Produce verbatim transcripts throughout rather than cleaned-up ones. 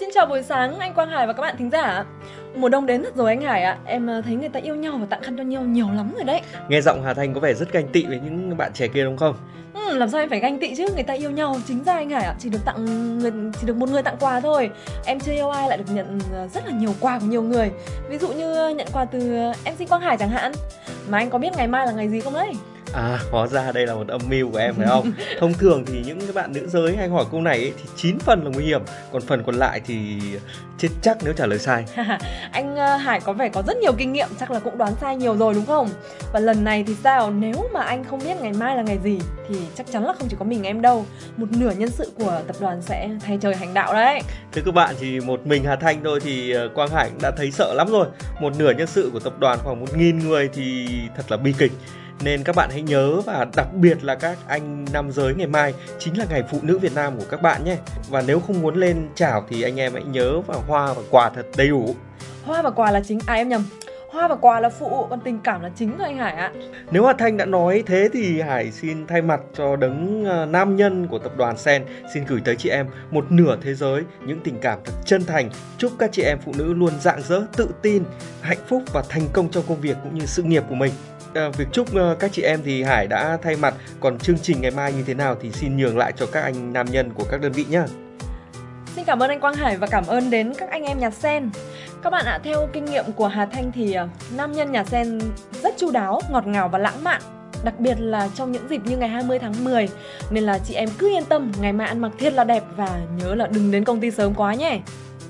Xin chào buổi sáng anh Quang Hải và các bạn thính giả. Mùa đông đến thật rồi anh Hải ạ. Em thấy người ta yêu nhau và tặng khăn cho nhau nhiều lắm rồi đấy. Nghe giọng Hà Thanh có vẻ rất ganh tị với những bạn trẻ kia đúng không? Ừ, làm sao em phải ganh tị chứ, người ta yêu nhau. Chính ra anh Hải ạ, chỉ được tặng người, chỉ được một người tặng quà thôi. Em chưa yêu ai lại được nhận rất là nhiều quà của nhiều người. Ví dụ như nhận quà từ em xê Quang Hải chẳng hạn. Mà anh có biết ngày mai là ngày gì không đấy? À, hóa ra đây là một âm mưu của em phải không? Thông thường thì những cái bạn nữ giới hay hỏi câu này ấy, thì chín phần là nguy hiểm, còn phần còn lại thì chết chắc nếu trả lời sai. Anh Hải có vẻ có rất nhiều kinh nghiệm, chắc là cũng đoán sai nhiều rồi đúng không? Và lần này thì sao? Nếu mà anh không biết ngày mai là ngày gì thì chắc chắn là không chỉ có mình em đâu. Một nửa nhân sự của tập đoàn sẽ thay trời hành đạo đấy. Thưa các bạn, thì một mình Hà Thanh thôi thì Quang Hải cũng đã thấy sợ lắm rồi. Một nửa nhân sự của tập đoàn khoảng một nghìn người thì thật là bi kịch. Nên các bạn hãy nhớ, và đặc biệt là các anh nam giới, ngày mai chính là ngày phụ nữ Việt Nam của các bạn nhé. Và nếu không muốn lên chào thì anh em hãy nhớ vào hoa và quà thật đầy đủ. Hoa và quà là chính, à em nhầm, hoa và quà là phụ, còn tình cảm là chính thôi anh Hải ạ. Nếu Hà Thanh đã nói thế thì Hải xin thay mặt cho đấng nam nhân của tập đoàn Sen xin gửi tới chị em một nửa thế giới những tình cảm thật chân thành. Chúc các chị em phụ nữ luôn rạng rỡ, tự tin, hạnh phúc và thành công trong công việc cũng như sự nghiệp của mình. À, việc chúc uh, các chị em thì Hải đã thay mặt, còn chương trình ngày mai như thế nào thì xin nhường lại cho các anh nam nhân của các đơn vị nhé. Xin cảm ơn anh Quang Hải và cảm ơn đến các anh em nhà Sen. Các bạn ạ, theo kinh nghiệm của Hà Thanh thì uh, nam nhân nhà Sen rất chu đáo, ngọt ngào và lãng mạn. Đặc biệt là trong những dịp như ngày hai mươi tháng mười. Nên là chị em cứ yên tâm, ngày mai ăn mặc thiệt là đẹp và nhớ là đừng đến công ty sớm quá nhé.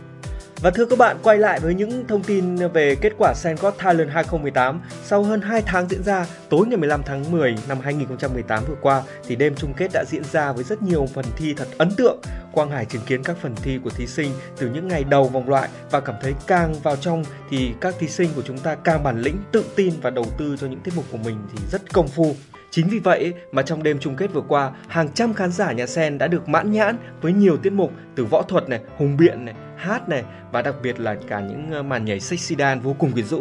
Và thưa các bạn, quay lại với những thông tin về kết quả Sen Got Talent hai không một tám. Sau hơn hai tháng diễn ra, tối ngày mười lăm tháng mười năm hai nghìn không trăm mười tám vừa qua thì đêm chung kết đã diễn ra với rất nhiều phần thi thật ấn tượng. Quang Hải chứng kiến các phần thi của thí sinh từ những ngày đầu vòng loại và cảm thấy càng vào trong thì các thí sinh của chúng ta càng bản lĩnh, tự tin và đầu tư cho những tiết mục của mình thì rất công phu. Chính vì vậy mà trong đêm chung kết vừa qua, hàng trăm khán giả nhà Sen đã được mãn nhãn với nhiều tiết mục từ võ thuật này, hùng biện này, hát này và đặc biệt là cả những màn nhảy sexy dance vô cùng quyến rũ.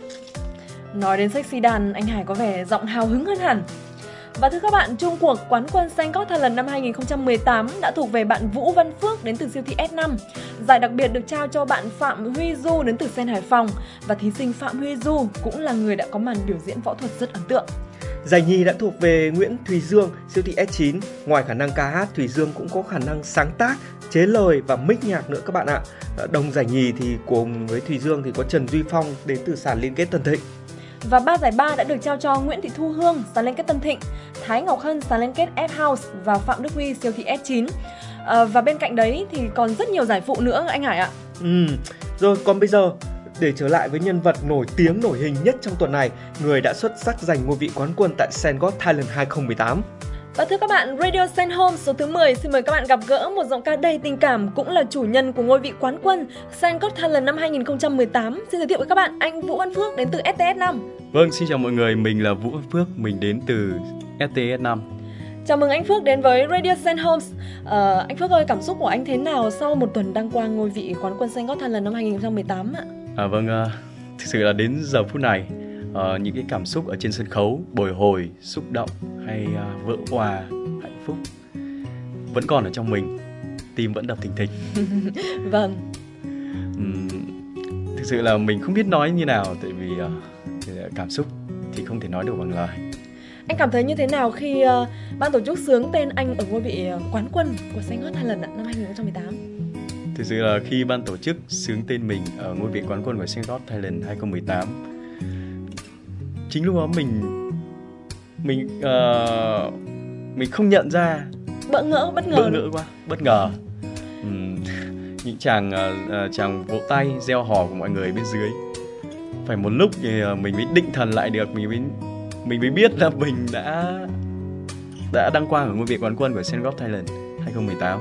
Nói đến sexy dance, anh Hải có vẻ giọng hào hứng hơn hẳn. Và thưa các bạn, chung cuộc quán quân Sen Got Talent năm hai nghìn không trăm mười tám đã thuộc về bạn Vũ Văn Phước đến từ siêu thị ét năm. Giải đặc biệt được trao cho bạn Phạm Huy Du đến từ Sen Hải Phòng. Và thí sinh Phạm Huy Du cũng là người đã có màn biểu diễn võ thuật rất ấn tượng. Giải nhì đã thuộc về Nguyễn Thùy Dương, siêu thị ét chín. Ngoài khả năng ca hát, Thùy Dương cũng có khả năng sáng tác, chế lời và mix nhạc nữa các bạn ạ. Đồng giải nhì thì cùng với Thùy Dương thì có Trần Duy Phong đến từ sàn liên kết Tân Thịnh. Và ba giải ba đã được trao cho Nguyễn Thị Thu Hương, sàn liên kết Tân Thịnh, Thái Ngọc Hân, sàn liên kết F-House và Phạm Đức Huy, siêu thị ét chín. À, và bên cạnh đấy thì còn rất nhiều giải phụ nữa anh Hải ạ. Ừ, rồi còn bây giờ để trở lại với nhân vật nổi tiếng nổi hình nhất trong tuần này, người đã xuất sắc giành ngôi vị quán quân tại Sen Got Talent hai không một tám. Và thưa các bạn, Radio Sen Home số thứ mười xin mời các bạn gặp gỡ một giọng ca đầy tình cảm, cũng là chủ nhân của ngôi vị quán quân Sen Got Talent năm hai nghìn không trăm mười tám. Xin giới thiệu với các bạn anh Vũ Văn Phước đến từ ét tê ét năm. Vâng, xin chào mọi người, mình là Vũ Văn Phước, mình đến từ ét tê ét năm. Chào mừng anh Phước đến với Radio Sen Homes. À, anh Phước ơi, cảm xúc của anh thế nào sau một tuần đăng quang ngôi vị quán quân Sen Got Talent năm hai nghìn không trăm mười tám ạ? À, vâng, uh, thực sự là đến giờ phút này, uh, những cái cảm xúc ở trên sân khấu, bồi hồi, xúc động hay uh, vỡ òa, hạnh phúc vẫn còn ở trong mình, tim vẫn đập thình thịch. Vâng. Um, thực sự là mình không biết nói như nào, tại vì uh, cảm xúc thì không thể nói được bằng lời. Anh cảm thấy như thế nào khi uh, ban tổ chức xướng tên anh ở ngôi vị uh, quán quân của Sen Got Talent năm hai nghìn không trăm mười tám? Thực sự là khi ban tổ chức xướng tên mình ở ngôi vị quán quân của Sen Got Talent hai không một tám, chính lúc đó mình mình uh, mình không nhận ra, bỡ ngỡ, bất ngờ, bỡ ngỡ quá, bất ngờ. uhm, những chàng uh, chàng vỗ tay reo hò của mọi người bên dưới, phải một lúc thì uh, mình mới định thần lại được, mình mới mình mới biết là mình đã đã đăng quang ở ngôi vị quán quân của Sen Got Talent hai không một tám.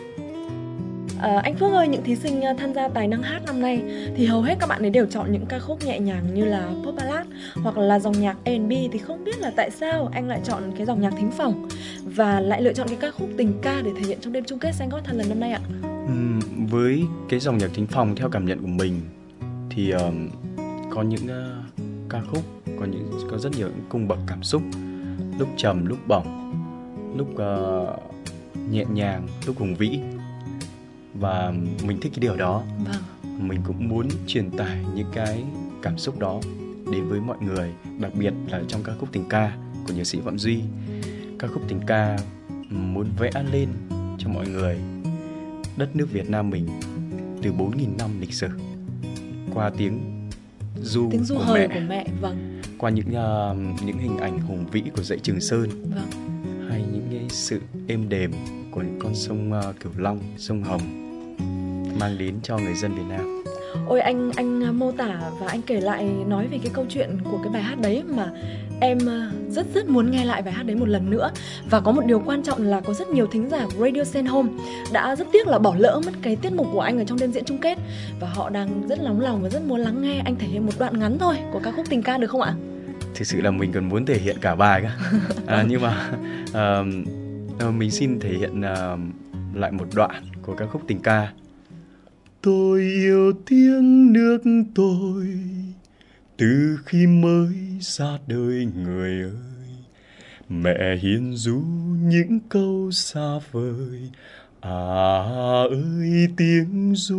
À, anh Phước ơi, những thí sinh tham gia tài năng hát năm nay thì hầu hết các bạn ấy đều chọn những ca khúc nhẹ nhàng như là pop ballad hoặc là dòng nhạc a and bi, thì không biết là tại sao anh lại chọn cái dòng nhạc thính phòng và lại lựa chọn cái ca khúc tình ca để thể hiện trong đêm chung kết Sen Got Talent năm nay ạ? uhm, Với cái dòng nhạc thính phòng, theo cảm nhận của mình thì uh, có những uh, ca khúc có những có rất nhiều những cung bậc cảm xúc, lúc trầm lúc bổng, lúc uh, nhẹ nhàng, lúc hùng vĩ. và mình thích cái điều đó. Vâng. Mình cũng muốn truyền tải những cái cảm xúc đó đến với mọi người, đặc biệt là trong ca khúc tình ca của nhạc sĩ Phạm Duy. Ca khúc tình ca muốn vẽ lên cho mọi người đất nước Việt Nam mình từ bốn nghìn năm lịch sử, qua tiếng ru, tiếng ru của, hời mẹ, của mẹ, vâng, qua những uh, những hình ảnh hùng vĩ của dãy Trường Sơn, vâng, hay những cái sự êm đềm của những con sông uh, Cửu Long, sông Hồng mang đến cho người dân Việt Nam. Ôi anh anh mô tả và anh kể lại nói về cái câu chuyện của cái bài hát đấy mà em rất rất muốn nghe lại bài hát đấy một lần nữa. Và có một điều quan trọng là có rất nhiều thính giả của Radio Sen Home đã rất tiếc là bỏ lỡ mất cái tiết mục của anh ở trong đêm diễn chung kết, và họ đang rất nóng lòng và rất muốn lắng nghe anh thể hiện một đoạn ngắn thôi của ca khúc tình ca được không ạ? Thực sự là mình còn muốn thể hiện cả bài cả. À, nhưng mà uh, mình xin thể hiện uh, lại một đoạn của ca khúc tình ca. Tôi yêu tiếng nước tôi từ khi mới ra đời người ơi. Mẹ hiền ru những câu xa vời, à ơi tiếng ru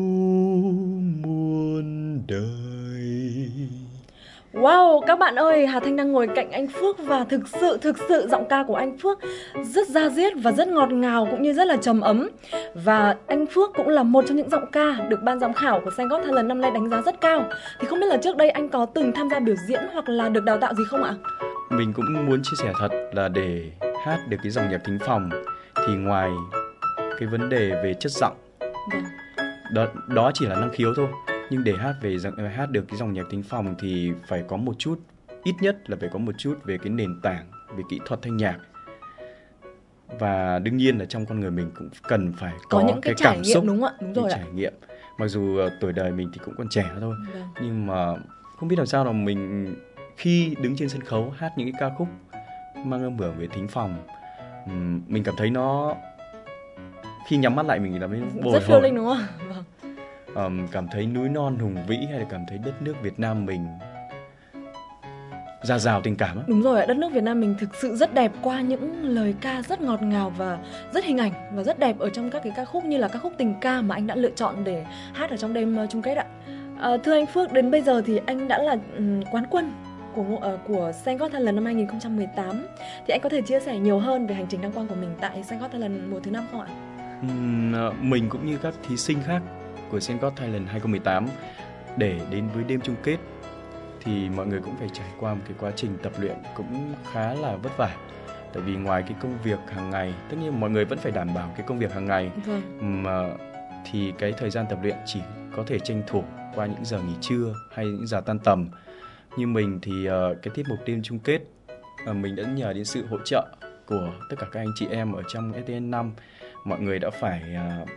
muôn đời. Wow, các bạn ơi, Hà Thanh đang ngồi cạnh anh Phước và thực sự, thực sự giọng ca của anh Phước rất da diết và rất ngọt ngào cũng như rất là trầm ấm. Và anh Phước cũng là một trong những giọng ca được ban giám khảo của Saint Got Talent năm nay đánh giá rất cao. Thì không biết là trước đây anh có từng tham gia biểu diễn hoặc là được đào tạo gì không ạ? Mình cũng muốn chia sẻ thật là để hát được cái dòng nhạc thính phòng thì ngoài cái vấn đề về chất giọng, Vâng. đó, đó chỉ là năng khiếu thôi. Nhưng để hát về hát được cái dòng nhạc thính phòng thì phải có một chút, ít nhất là phải có một chút về cái nền tảng, về kỹ thuật thanh nhạc. Và đương nhiên là trong con người mình cũng cần phải có, có những cái, cái trải cảm nghiệm, xúc, đúng không ạ? Đúng rồi trải ạ. nghiệm. Mặc dù uh, tuổi đời mình thì cũng còn trẻ thôi, Vâng. nhưng mà không biết làm sao là mình khi đứng trên sân khấu hát những cái ca khúc mang âm hưởng về thính phòng, um, mình cảm thấy nó, khi nhắm mắt lại mình cảm thấy bồi rất hồi, feeling đúng không? Vâng. Um, cảm thấy núi non hùng vĩ, hay là cảm thấy đất nước Việt Nam mình dạt dào tình cảm á. Đúng rồi ạ, đất nước Việt Nam mình thực sự rất đẹp qua những lời ca rất ngọt ngào và rất hình ảnh và rất đẹp ở trong các cái ca khúc như là ca khúc tình ca mà anh đã lựa chọn để hát ở trong đêm chung kết ạ. À, thưa anh Phước, đến bây giờ thì anh đã là um, quán quân của uh, của Saint Got Talent năm hai nghìn không trăm mười tám. Thì anh có thể chia sẻ nhiều hơn về hành trình đăng quang của mình tại Saint Got Talent mùa thứ năm không ạ? Um, mình cũng như các thí sinh khác của Saint Got Talent hai không một tám để đến với đêm chung kết thì mọi người cũng phải trải qua một cái quá trình tập luyện cũng khá là vất vả. Tại vì ngoài cái công việc hàng ngày, tất nhiên mọi người vẫn phải đảm bảo cái công việc hàng ngày, vâng. mà thì cái thời gian tập luyện chỉ có thể tranh thủ qua những giờ nghỉ trưa hay những giờ tan tầm. Như mình thì uh, cái tiết mục đêm chung kết uh, mình đã nhờ đến sự hỗ trợ của tất cả các anh chị em ở trong ét tê en năm. Mọi người đã phải uh,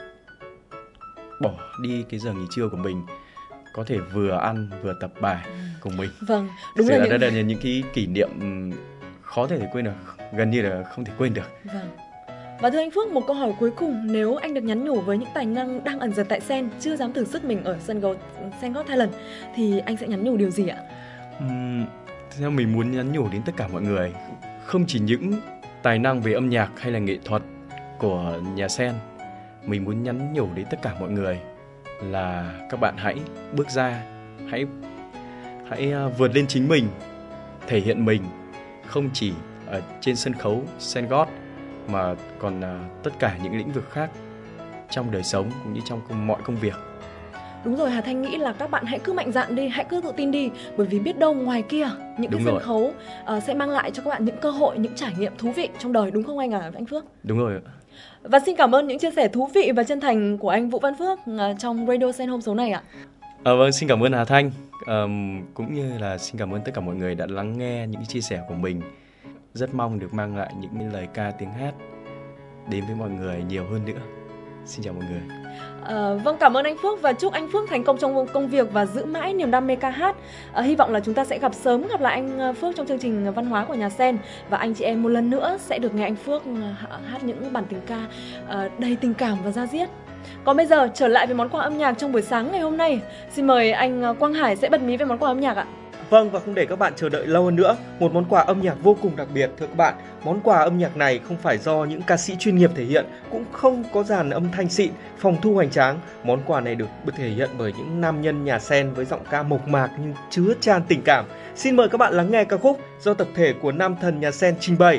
bỏ đi cái giờ nghỉ trưa của mình, có thể vừa ăn vừa tập bài cùng mình. Vâng, đúng là, là những... đây là những cái kỷ niệm khó thể quên được, gần như là không thể quên được. Vâng. Và thưa anh Phước, một câu hỏi cuối cùng, nếu anh được nhắn nhủ với những tài năng đang ẩn dật tại Sen, chưa dám thử sức mình ở sân khấu Saint Got Talent, thì anh sẽ nhắn nhủ điều gì ạ? Uhm, theo mình muốn nhắn nhủ đến tất cả mọi người, không chỉ những tài năng về âm nhạc hay là nghệ thuật của nhà Sen, mình muốn nhắn nhủ đến tất cả mọi người là các bạn hãy bước ra, hãy hãy vượt lên chính mình, thể hiện mình, không chỉ ở trên sân khấu Saint Got mà còn uh, tất cả những lĩnh vực khác trong đời sống cũng như trong công, mọi công việc. Đúng rồi, Hà Thanh nghĩ là các bạn hãy cứ mạnh dạn đi, hãy cứ tự tin đi, bởi vì biết đâu ngoài kia những đúng cái sân rồi. khấu uh, sẽ mang lại cho các bạn những cơ hội, những trải nghiệm thú vị trong đời, đúng không anh à, anh Phước? Đúng rồi. Và xin cảm ơn những chia sẻ thú vị và chân thành của anh Vũ Văn Phước uh, trong Radio Sen Home số này ạ. À, vâng, xin cảm ơn Hà Thanh, um, cũng như là xin cảm ơn tất cả mọi người đã lắng nghe những chia sẻ của mình. Rất mong được mang lại những lời ca tiếng hát đến với mọi người nhiều hơn nữa. Xin chào mọi người. À, vâng, cảm ơn anh Phước và chúc anh Phước thành công trong công việc và giữ mãi niềm đam mê ca hát. À, hy vọng là chúng ta sẽ gặp sớm gặp lại anh Phước trong chương trình văn hóa của nhà Sen, và anh chị em một lần nữa sẽ được nghe anh Phước hát những bản tình ca uh, đầy tình cảm và da diết. Còn bây giờ trở lại với món quà âm nhạc trong buổi sáng ngày hôm nay. Xin mời anh Quang Hải sẽ bật mí về món quà âm nhạc ạ. Vâng, và không để các bạn chờ đợi lâu hơn nữa, một món quà âm nhạc vô cùng đặc biệt thưa các bạn. Món quà âm nhạc này không phải do những ca sĩ chuyên nghiệp thể hiện, cũng không có dàn âm thanh xịn, phòng thu hoành tráng. Món quà này được thể hiện bởi những nam nhân nhà sen với giọng ca mộc mạc nhưng chứa tràn tình cảm. Xin mời các bạn lắng nghe ca khúc do tập thể của nam thần nhà sen trình bày.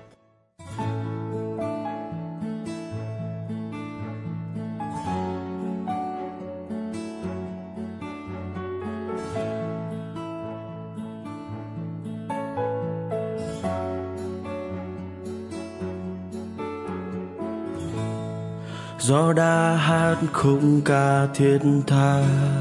Gió đã hát khúc ca thiết tha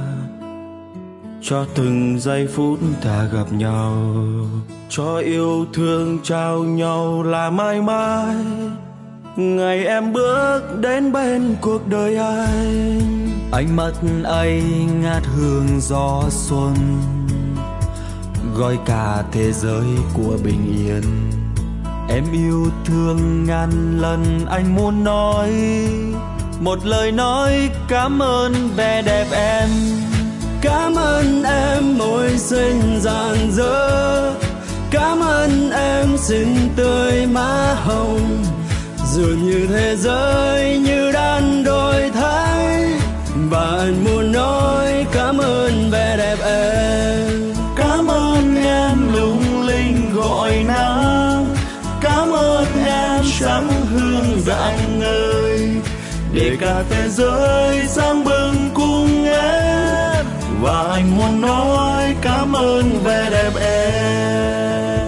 cho từng giây phút ta gặp nhau, cho yêu thương trao nhau là mãi mãi. Ngày em bước đến bên cuộc đời anh, ánh mắt anh ngát hương gió xuân, gọi cả thế giới của bình yên. Em yêu thương ngàn lần anh muốn nói một lời nói cảm ơn vẻ đẹp em. Cảm ơn em môi xinh rạng rỡ, cảm ơn em xinh tươi má hồng. Dường như thế giới như đang đổi thay, và anh muốn nói cảm ơn vẻ đẹp em. Cảm ơn em lung linh gọi nắng, cảm ơn em trắng hương rạng ngời, để cả thế giới sáng bừng cùng em. Và anh muốn nói cảm ơn vẻ đẹp em.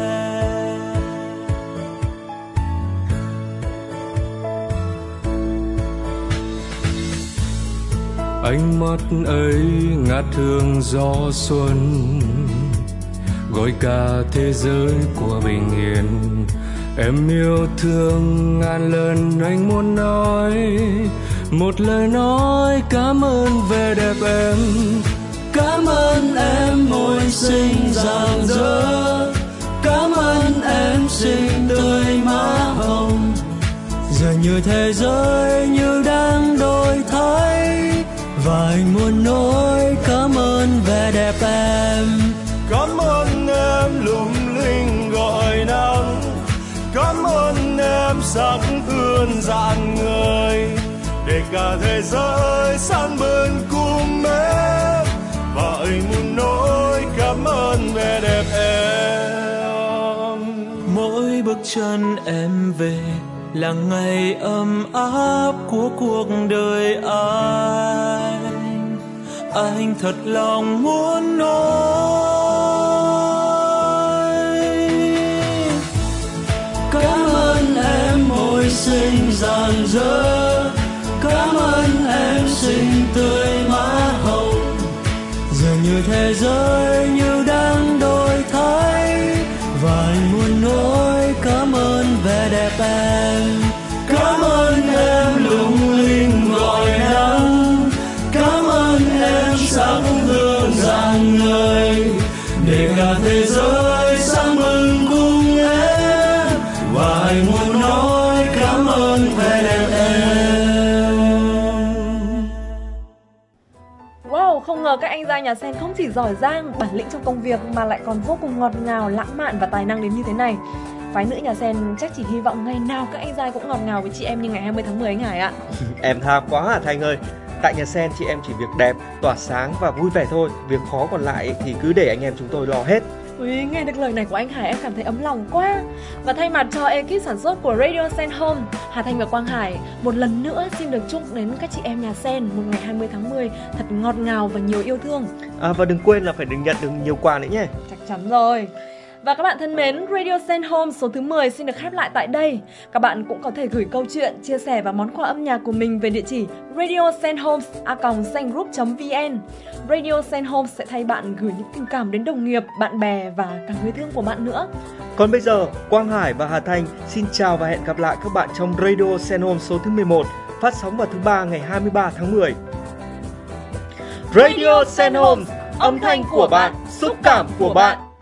Ánh mắt ấy ngát hương gió xuân, gọi cả thế giới của bình yên. Em yêu thương ngàn lần anh muốn nói một lời nói cảm ơn vẻ đẹp em. Cảm ơn em môi xinh rạng rỡ, cảm ơn em xinh tươi má hồng. Giờ như thế giới như đang đổi thay, và anh muốn nói cảm ơn vẻ đẹp em. Cảm ơn em lung linh gọi nắng, cảm ơn em sắc ươn rạng ngời, để cả thế giới sáng bừng cùng em. Và anh muốn nói cảm ơn vẻ đẹp em. Mỗi bước chân em về là ngày ấm áp của cuộc đời anh. Anh thật lòng muốn nói cảm ơn em môi xinh rạng rỡ, cảm ơn em xinh tươi má hồng. Dường như thế giới như đang đổi thay, và anh muốn nói cảm ơn vẻ đẹp em. Cảm ơn em lung linh gọi nắng, cảm ơn em sắc hương rạng ngời, để cả thế giới sáng bừng cùng em. Và anh muốn nói cảm ơn vẻ đẹp em. Wow, không ngờ các anh giai nhà sen không chỉ giỏi giang, bản lĩnh trong công việc mà lại còn vô cùng ngọt ngào, lãng mạn và tài năng đến như thế này. Phái nữ nhà sen chắc chỉ hy vọng ngày nào các anh giai cũng ngọt ngào với chị em như ngày hai mươi tháng mười anh Hải ạ. Em tha quá à Thanh ơi. Tại nhà sen chị em chỉ việc đẹp, tỏa sáng và vui vẻ thôi. Việc khó còn lại thì cứ để anh em chúng tôi lo hết. Ui, nghe được lời này của anh Hải em cảm thấy ấm lòng quá. Và thay mặt cho ekip sản xuất của Radio Sen Home, Hà Thanh và Quang Hải một lần nữa xin được chúc đến các chị em nhà sen một ngày hai mươi tháng mười thật ngọt ngào và nhiều yêu thương. À, và đừng quên là phải đừng nhận được nhiều quà nữa nhé. Chắc chắn rồi. Và các bạn thân mến, Radio Sen Home số thứ mười xin được khép lại tại đây. Các bạn cũng có thể gửi câu chuyện, chia sẻ và món quà âm nhạc của mình về địa chỉ radio sen homes a còng sen group chấm vn. Radio Sen Home sẽ thay bạn gửi những tình cảm đến đồng nghiệp, bạn bè và cả người thương của bạn nữa. Còn bây giờ, Quang Hải và Hà Thanh xin chào và hẹn gặp lại các bạn trong Radio Sen Home số thứ mười một, phát sóng vào thứ ba ngày hai mươi ba tháng mười. Radio Sen Home, âm thanh của bạn, xúc cảm của bạn.